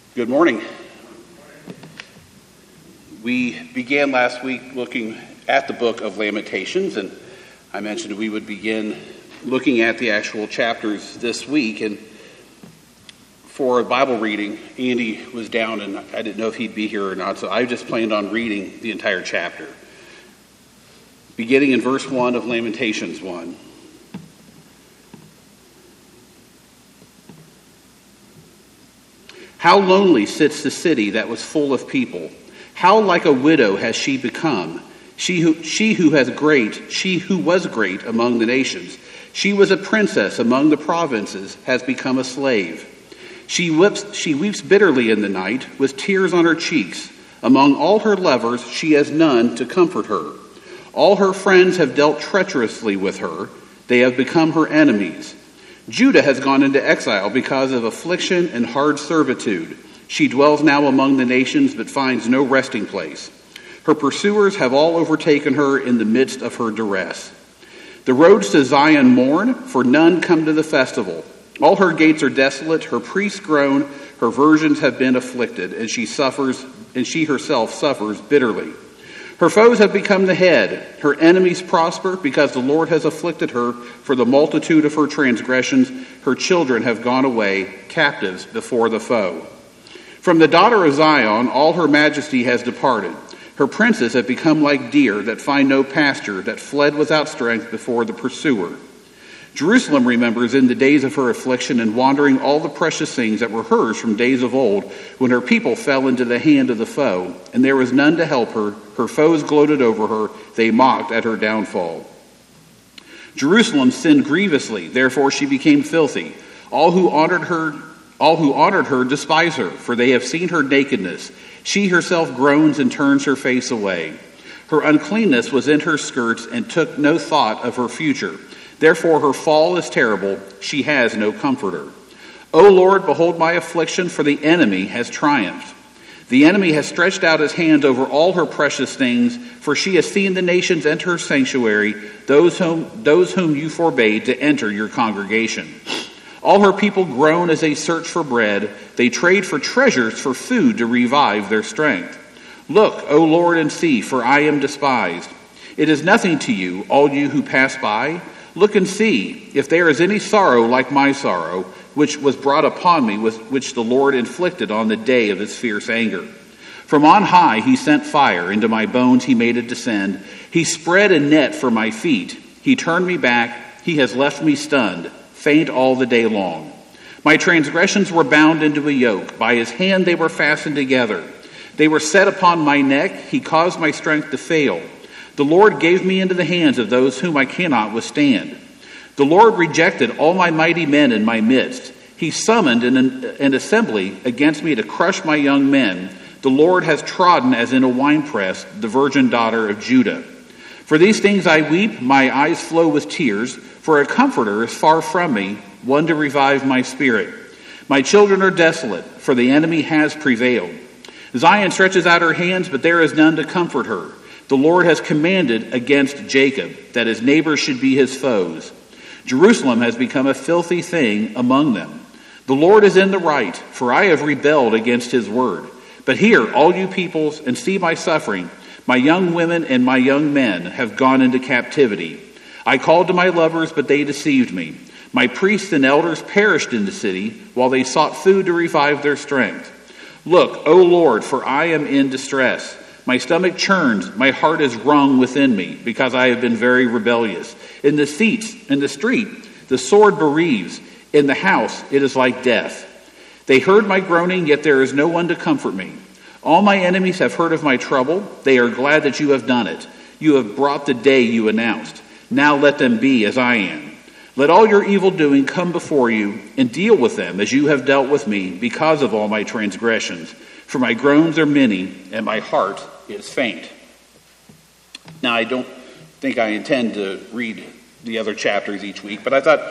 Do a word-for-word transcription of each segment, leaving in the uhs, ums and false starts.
Good morning. We began last week looking at the book of Lamentations, and I mentioned we would begin looking at the actual chapters this week. And for a Bible reading, Andy was down, and I didn't know if he'd be here or not, so I just planned on reading the entire chapter. Beginning in verse one of Lamentations one. How lonely sits the city that was full of people. How like a widow has she become. She who, she who has great, she who was great among the nations. She was a princess among the provinces, has become a slave. She weeps, she weeps bitterly in the night, with tears on her cheeks. Among all her lovers, she has none to comfort her. All her friends have dealt treacherously with her. They have become her enemies. Judah has gone into exile because of affliction and hard servitude. She dwells now among the nations, but finds no resting place. Her pursuers have all overtaken her in the midst of her duress. The roads to Zion mourn, for none come to the festival. All her gates are desolate, her priests groan, her virgins have been afflicted, and she suffers, and she herself suffers bitterly. Her foes have become the head. Her enemies prosper because the Lord has afflicted her for the multitude of her transgressions. Her children have gone away, captives before the foe. From the daughter of Zion, all her majesty has departed. Her princes have become like deer that find no pasture, that fled without strength before the pursuer. Jerusalem remembers in the days of her affliction and wandering all the precious things that were hers from days of old, when her people fell into the hand of the foe, and there was none to help her. Her foes gloated over her. They mocked at her downfall. Jerusalem sinned grievously, therefore she became filthy. All who honored her, all who honored her despise her, for they have seen her nakedness. She herself groans and turns her face away. Her uncleanness was in her skirts and took no thought of her future. Therefore her fall is terrible. She has no comforter. O Lord, behold my affliction, for the enemy has triumphed. The enemy has stretched out his hand over all her precious things, for she has seen the nations enter her sanctuary, those whom, those whom you forbade to enter your congregation. All her people groan as they search for bread. They trade for treasures for food to revive their strength. Look, O Lord, and see, for I am despised. It is nothing to you, all you who pass by. Look and see if there is any sorrow like my sorrow, which was brought upon me, with which the Lord inflicted on the day of his fierce anger. From on high he sent fire, into my bones he made it descend. He spread a net for my feet. He turned me back. He has left me stunned, faint all the day long. My transgressions were bound into a yoke. By his hand they were fastened together. They were set upon my neck. He caused my strength to fail. The Lord gave me into the hands of those whom I cannot withstand. The Lord rejected all my mighty men in my midst. He summoned an, an assembly against me to crush my young men. The Lord has trodden as in a winepress the virgin daughter of Judah. For these things I weep, my eyes flow with tears, for a comforter is far from me, one to revive my spirit. My children are desolate, for the enemy has prevailed. Zion stretches out her hands, but there is none to comfort her. The Lord has commanded against Jacob that his neighbors should be his foes. Jerusalem has become a filthy thing among them. The Lord is in the right, for I have rebelled against his word. But hear, all you peoples, and see my suffering. My young women and my young men have gone into captivity. I called to my lovers, but they deceived me. My priests and elders perished in the city, while they sought food to revive their strength. Look, O Lord, for I am in distress. My stomach churns, my heart is wrung within me, because I have been very rebellious. In the seats, in the street, the sword bereaves. In the house, it is like death. They heard my groaning, yet there is no one to comfort me. All my enemies have heard of my trouble. They are glad that you have done it. You have brought the day you announced. Now let them be as I am. Let all your evil doing come before you, and deal with them as you have dealt with me, because of all my transgressions. For my groans are many, and my heart is faint. Now, I don't think I intend to read the other chapters each week, but I thought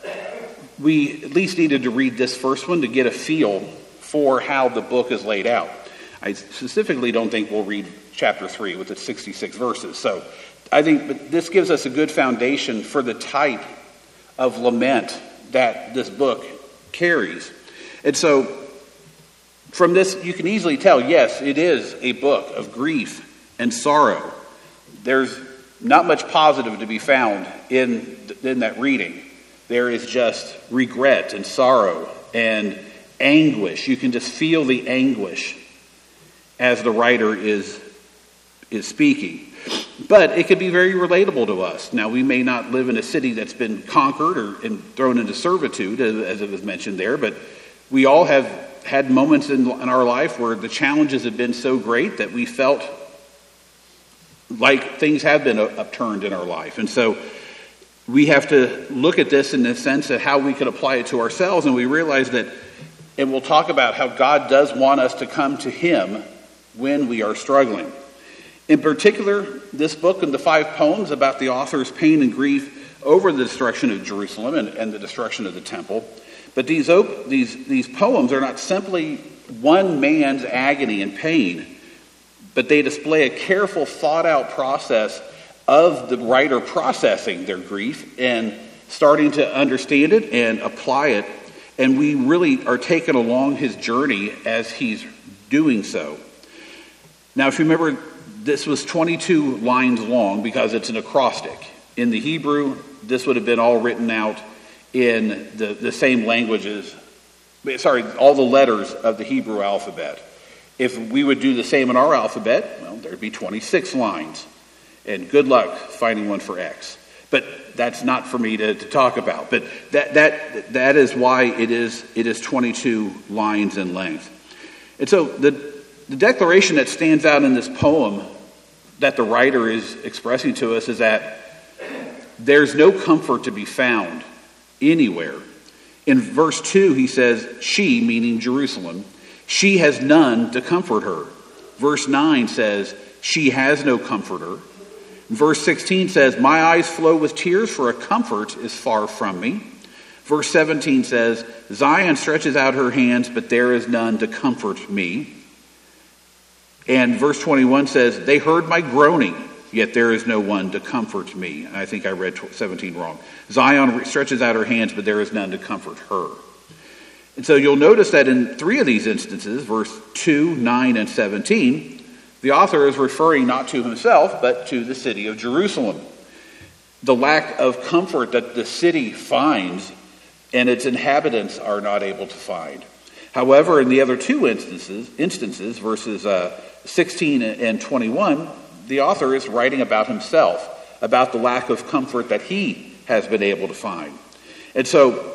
we at least needed to read this first one to get a feel for how the book is laid out. I specifically don't think we'll read chapter three with its sixty-six verses. So I think but this gives us a good foundation for the type of lament that this book carries. And so From this, you can easily tell, yes, it is a book of grief and sorrow. There's not much positive to be found in, in that reading. There is just regret and sorrow and anguish. You can just feel the anguish as the writer is, is speaking. But it could be very relatable to us. Now, we may not live in a city that's been conquered or and thrown into servitude, as, as it was mentioned there, but we all have had moments in, in our life where the challenges have been so great that we felt like things have been upturned in our life. And so we have to look at this in the sense of how we could apply it to ourselves, and we realize that, and we'll talk about how God does want us to come to Him when we are struggling. In particular, this book and the five poems about the author's pain and grief over the destruction of Jerusalem and, and the destruction of the temple. But these, op- these, these poems are not simply one man's agony and pain, but they display a careful, thought-out process of the writer processing their grief and starting to understand it and apply it. And we really are taken along his journey as he's doing so. Now, if you remember, this was twenty-two lines long because it's an acrostic. In the Hebrew, this would have been all written out in the, the same languages, sorry, all the letters of the Hebrew alphabet. If we would do the same in our alphabet, well, there'd be twenty-six lines. And good luck finding one for X. But that's not for me to, to talk about. But that that that is why it is it is twenty-two lines in length. And so the the declaration that stands out in this poem that the writer is expressing to us is that there's no comfort to be found anywhere. In verse two, he says, she, meaning Jerusalem, she has none to comfort her. Verse nine says, she has no comforter. Verse sixteen says, my eyes flow with tears, for a comfort is far from me. Verse seventeen says, Zion stretches out her hands, but there is none to comfort me. And verse twenty-one says, they heard my groaning, yet there is no one to comfort me. And I think I read seventeen wrong. Zion stretches out her hands, but there is none to comfort her. And so you'll notice that in three of these instances, verse two, nine, and seventeen, the author is referring not to himself, but to the city of Jerusalem. The lack of comfort that the city finds and its inhabitants are not able to find. However, in the other two instances, instances verses uh, sixteen and twenty-one, the author is writing about himself, about the lack of comfort that he has been able to find. And so,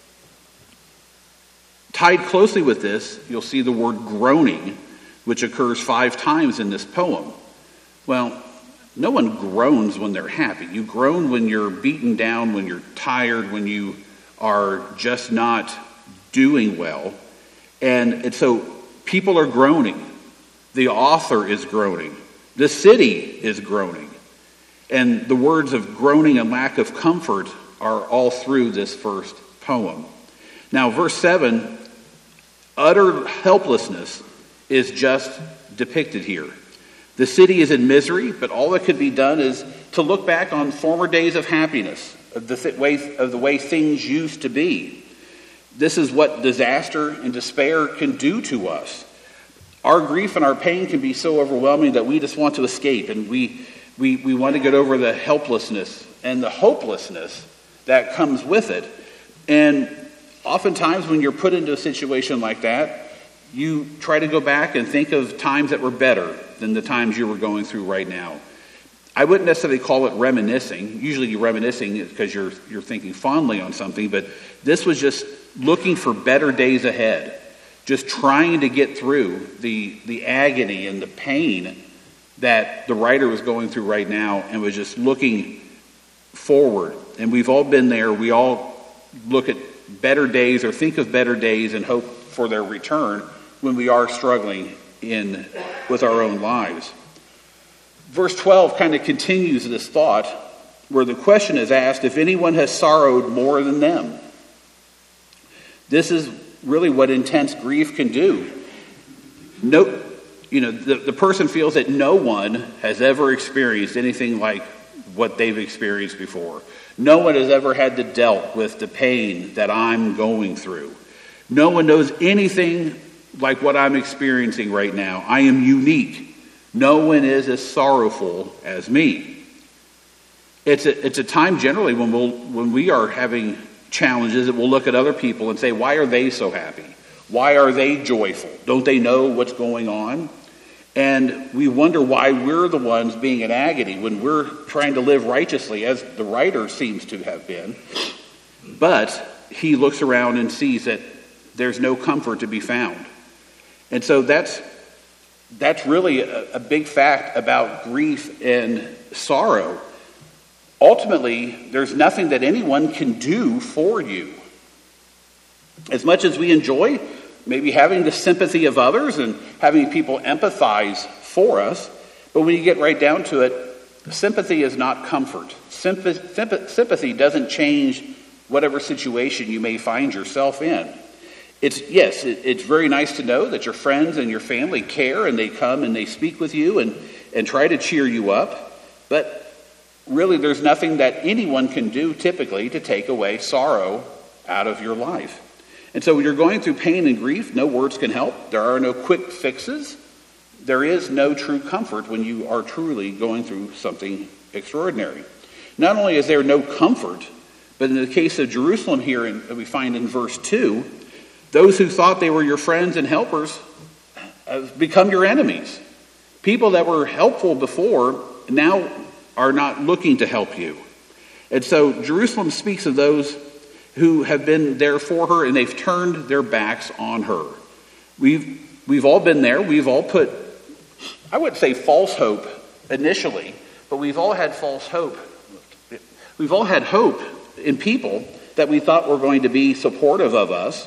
tied closely with this, you'll see the word groaning, which occurs five times in this poem. Well, no one groans when they're happy. You groan when you're beaten down, when you're tired, when you are just not doing well. And, and so people are groaning. The author is groaning. The city is groaning. And the words of groaning and lack of comfort are all through this first poem. Now, verse seven, utter helplessness is just depicted here. The city is in misery, but all that could be done is to look back on former days of happiness, of the th- way, of the way things used to be. This is what disaster and despair can do to us. Our grief and our pain can be so overwhelming that we just want to escape, and we, we, we want to get over the helplessness and the hopelessness that comes with it. And oftentimes when you're put into a situation like that, you try to go back and think of times that were better than the times you were going through right now. I wouldn't necessarily call it reminiscing. Usually you're reminiscing because you're you're thinking fondly on something, but this was just looking for better days ahead, just trying to get through the the agony and the pain that the writer was going through right now, and was just looking forward. And we've all been there. We all look at better days or think of better days and hope for their return when we are struggling in with our own lives. Verse twelve kind of continues this thought where the question is asked if anyone has sorrowed more than them. This is really what intense grief can do. No, you know, the, the person feels that no one has ever experienced anything like what they've experienced before. No one has ever had to dealt with the pain that I'm going through. No one knows anything like what I'm experiencing right now. I am unique. No one is as sorrowful as me. It's a, it's a time generally when we'll, when we are having challenges that we'll look at other people and say, why are they so happy? Why are they joyful? Don't they know what's going on? And we wonder why we're the ones being in agony when we're trying to live righteously, as the writer seems to have been. But he looks around and sees that there's no comfort to be found. And so that's that's really a, a big fact about grief and sorrow. Ultimately, there's nothing that anyone can do for you. As much as we enjoy maybe having the sympathy of others and having people empathize for us, but when you get right down to it, sympathy is not comfort. Sympath- sympathy doesn't change whatever situation you may find yourself in. It's yes, it, it's very nice to know that your friends and your family care and they come and they speak with you and, and try to cheer you up, but really there's nothing that anyone can do typically to take away sorrow out of your life. And so when you're going through pain and grief, no words can help. There are no quick fixes. There is no true comfort when you are truly going through something extraordinary. Not only is there no comfort, but in the case of Jerusalem here, in, we find in verse two, those who thought they were your friends and helpers have become your enemies. People that were helpful before now are not looking to help you. And so Jerusalem speaks of those who have been there for her and they've turned their backs on her. We've we've all been there. We've all put, I wouldn't say false hope initially, but we've all had false hope. We've all had hope in people that we thought were going to be supportive of us,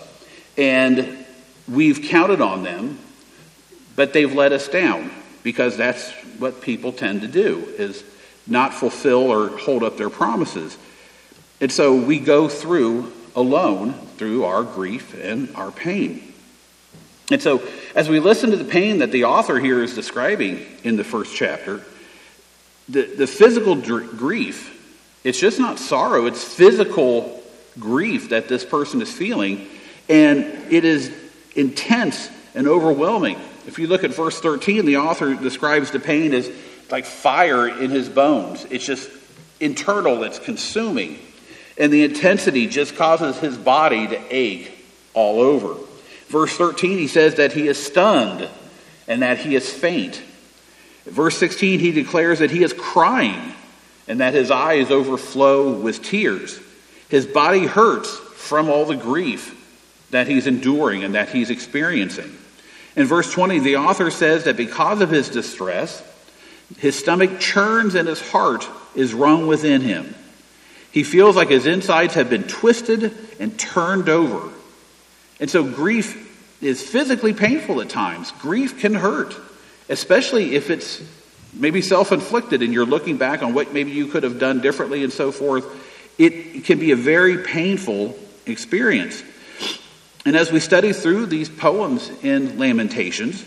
and we've counted on them, but they've let us down, because that's what people tend to do, is not fulfill or hold up their promises. And so we go through alone through our grief and our pain. And so as we listen to the pain that the author here is describing in the first chapter, the, the physical dr- grief, it's just not sorrow, it's physical grief that this person is feeling, and it is intense and overwhelming. If you look at verse thirteen, the author describes the pain as like fire in his bones. It's just internal, it's consuming. And the intensity just causes his body to ache all over. Verse thirteen, he says that he is stunned and that he is faint. Verse sixteen, he declares that he is crying and that his eyes overflow with tears. His body hurts from all the grief that he's enduring and that he's experiencing. In verse twenty, the author says that because of his distress, his stomach churns and his heart is wrung within him. He feels like his insides have been twisted and turned over. And so grief is physically painful at times. Grief can hurt, especially if it's maybe self-inflicted and you're looking back on what maybe you could have done differently and so forth. It can be a very painful experience. And as we study through these poems in Lamentations,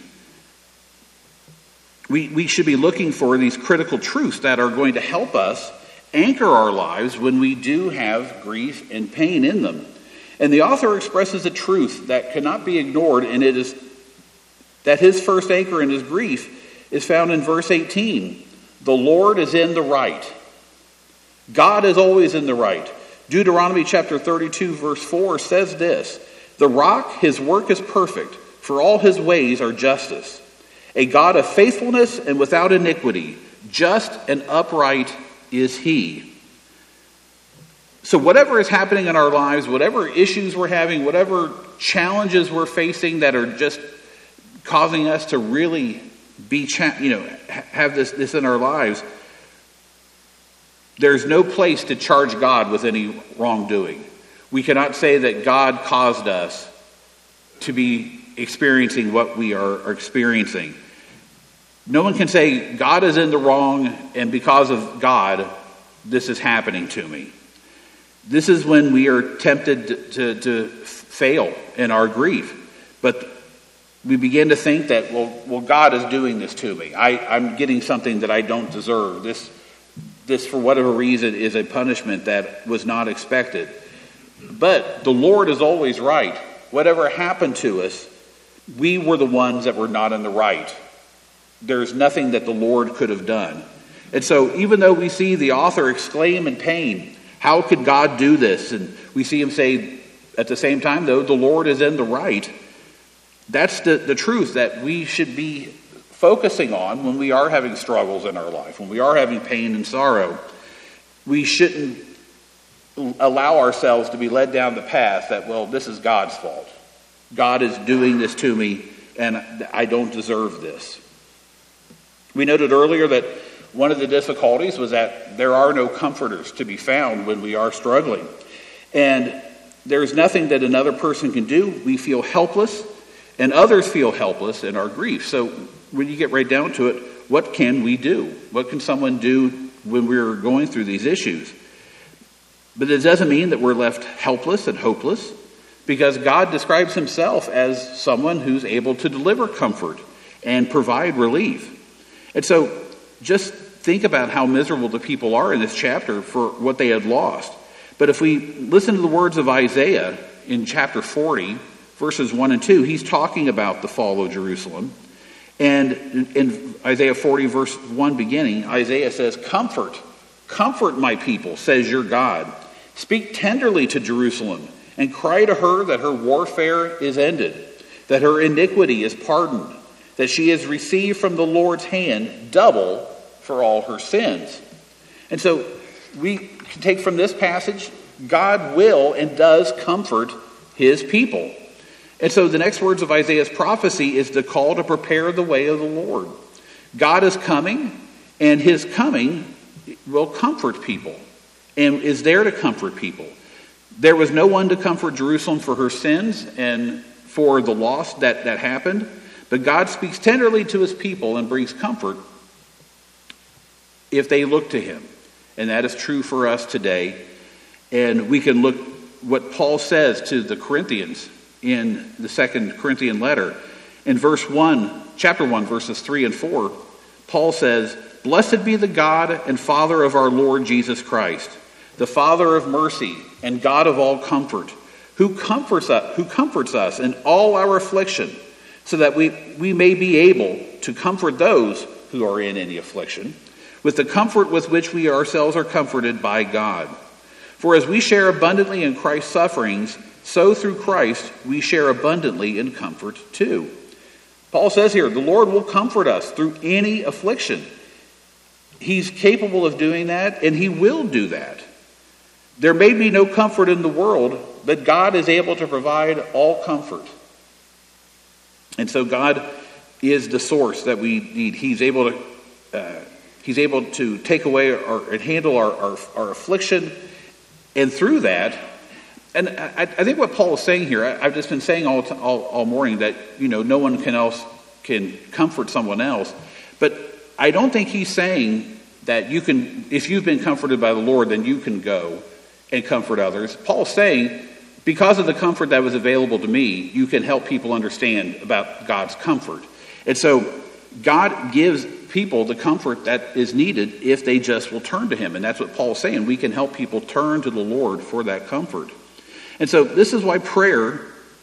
we, we should be looking for these critical truths that are going to help us anchor our lives when we do have grief and pain in them. And the author expresses a truth that cannot be ignored, and it is that his first anchor in his grief is found in verse eighteen. The Lord is in the right. God is always in the right. Deuteronomy chapter thirty-two verse four says this: the rock, his work is perfect, for all his ways are justice. A God of faithfulness and without iniquity, just and upright is he. So whatever is happening in our lives, whatever issues we're having, whatever challenges we're facing that are just causing us to really be, you know, have this, this in our lives, there's no place to charge God with any wrongdoing. We cannot say that God caused us to be experiencing what we are, are experiencing. No one can say God is in the wrong, and because of God, this is happening to me. This is when we are tempted to, to, to fail in our grief. But we begin to think that, well, well, God is doing this to me. I, I'm getting something that I don't deserve. This, this, for whatever reason, is a punishment that was not expected. But the Lord is always right. Whatever happened to us, we were the ones that were not in the right. There's nothing that the Lord could have done. And so even though we see the author exclaim in pain, how could God do this? And we see him say at the same time, though, the Lord is in the right. That's the, the truth that we should be focusing on when we are having struggles in our life, when we are having pain and sorrow. We shouldn't allow ourselves to be led down the path that, well, this is God's fault. God is doing this to me, and I don't deserve this. We noted earlier that one of the difficulties was that there are no comforters to be found when we are struggling. And there's nothing that another person can do. We feel helpless, and others feel helpless in our grief. So when you get right down to it, what can we do? What can someone do when we're going through these issues? But it doesn't mean that we're left helpless and hopeless, because God describes himself as someone who's able to deliver comfort and provide relief. And so just think about how miserable the people are in this chapter for what they had lost. But if we listen to the words of Isaiah in chapter forty, verses one and two, he's talking about the fall of Jerusalem. And in Isaiah forty, verse one beginning, Isaiah says, "Comfort, comfort my people, says your God. Speak tenderly to Jerusalem and cry to her that her warfare is ended, that her iniquity is pardoned, that she has received from the Lord's hand double for all her sins." And so we can take from this passage, God will and does comfort his people. And so the next words of Isaiah's prophecy is the call to prepare the way of the Lord. God is coming, and his coming will comfort people and is there to comfort people. There was no one to comfort Jerusalem for her sins and for the loss that, that happened, but God speaks tenderly to his people and brings comfort if they look to him. And that is true for us today. And we can look what Paul says to the Corinthians in the second Corinthian letter. In verse one, chapter one, verses three and four, Paul says, "Blessed be the God and Father of our Lord Jesus Christ, the Father of mercy and God of all comfort, who comforts us, who comforts us in all our affliction, so that we, we may be able to comfort those who are in any affliction, with the comfort with which we ourselves are comforted by God. For as we share abundantly in Christ's sufferings, so through Christ we share abundantly in comfort too." Paul says here, the Lord will comfort us through any affliction. He's capable of doing that, and he will do that. There may be no comfort in the world, but God is able to provide all comfort. And so God is the source that we need. He's able to uh, He's able to take away our, and handle our, our, our affliction. And through that, and I, I think what Paul is saying here, I, I've just been saying all, all all morning that, you know, no one can else can comfort someone else. But I don't think he's saying that you can, if you've been comforted by the Lord, then you can go and comfort others. Paul's saying, because of the comfort that was available to me, you can help people understand about God's comfort. And so God gives people the comfort that is needed if they just will turn to him. And that's what Paul's saying. We can help people turn to the Lord for that comfort. And so this is why prayer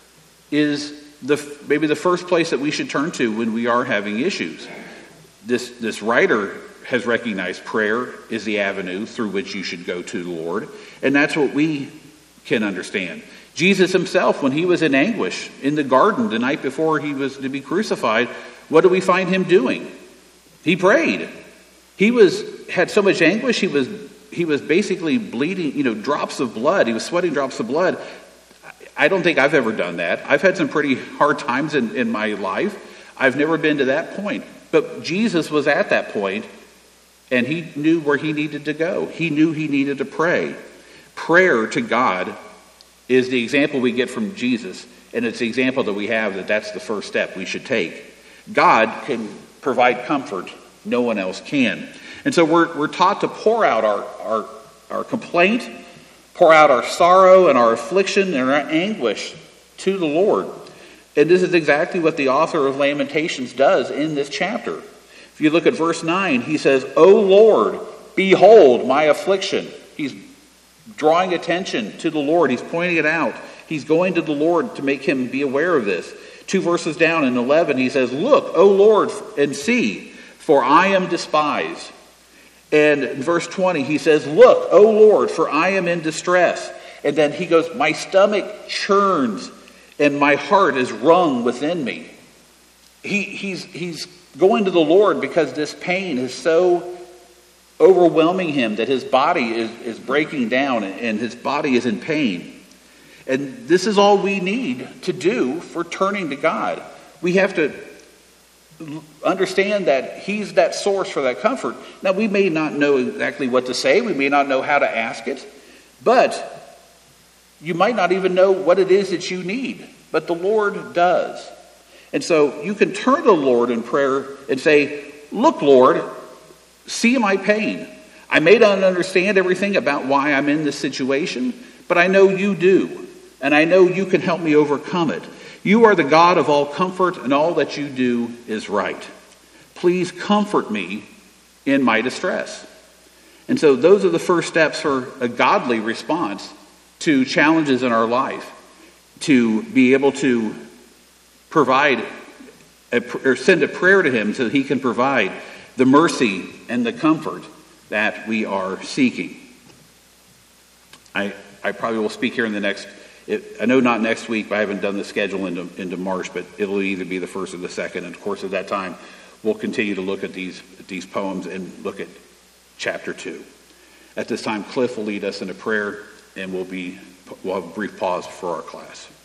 is the maybe the first place that we should turn to when we are having issues. This, this writer has recognized prayer is the avenue through which you should go to the Lord. And that's what we can understand. Jesus himself, when he was in anguish in the garden the night before he was to be crucified, what do we find him doing? He prayed. He was had so much anguish, he was he was basically bleeding, you know, drops of blood. He was sweating drops of blood. I don't think I've ever done that. I've had some pretty hard times in, in my life. I've never been to that point. But Jesus was at that point, and he knew where he needed to go. He knew he needed to pray. Prayer to God is the example we get from Jesus, and it's the example that we have that that's the first step we should take. God can provide comfort. No one else can. And so we're we're taught to pour out our, our, our complaint, pour out our sorrow and our affliction and our anguish to the Lord. And this is exactly what the author of Lamentations does in this chapter. If you look at verse nine, he says, "O Lord, behold my affliction." He's drawing attention to the Lord. He's pointing it out. He's going to the Lord to make him be aware of this. Two verses down in eleven, he says, "Look, O Lord, and see, for I am despised." And in verse twenty, he says, "Look, O Lord, for I am in distress." And then he goes, "My stomach churns and my heart is wrung within me." He, he's, he's going to the Lord because this pain is so overwhelming him that his body is, is breaking down and his body is in pain. And this is all we need to do for turning to God. We have to understand that he's that source for that comfort. Now, we may not know exactly what to say. We may not know how to ask it. But you might not even know what it is that you need. But the Lord does. And so you can turn to the Lord in prayer and say, "Look, Lord, see my pain. I may not understand everything about why I'm in this situation, but I know you do. And I know you can help me overcome it. You are the God of all comfort, and all that you do is right. Please comfort me in my distress." And so those are the first steps for a godly response to challenges in our life, to be able to provide a, or send a prayer to him so that he can provide the mercy and the comfort that we are seeking. I, I probably will speak here in the next, it, I know not next week, but I haven't done the schedule into, into March, but it'll either be the first or the second. And of course, at that time, we'll continue to look at these, at these poems and look at chapter two. At this time, Cliff will lead us in a prayer, and we'll be, we'll have a brief pause for our class.